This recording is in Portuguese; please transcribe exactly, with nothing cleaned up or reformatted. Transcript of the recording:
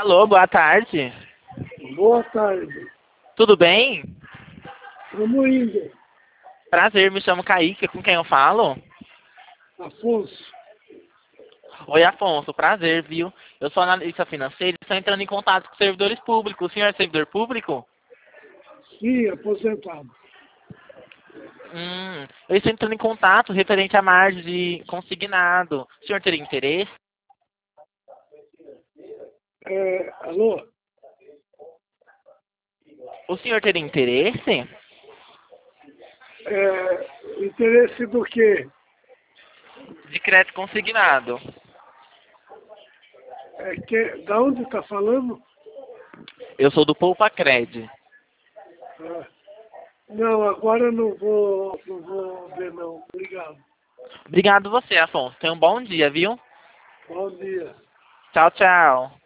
Alô, boa tarde. Boa tarde. Tudo bem? Vamos indo. Prazer, me chamo Kaique, com quem eu falo? Afonso. Oi, Afonso, prazer, viu? Eu sou analista financeiro e estou entrando em contato com servidores públicos. O senhor é servidor público? Sim, aposentado. Hum, eu estou entrando em contato referente à margem de consignado. O senhor teria interesse? É, alô? O senhor teria interesse? É, interesse do quê? De crédito consignado. É que, da onde está falando? Eu sou do Poupa Cred. Ah, não, agora não vou, não vou ver não. Obrigado. Obrigado você, Afonso. Tenha um bom dia, viu? Bom dia. Tchau, tchau.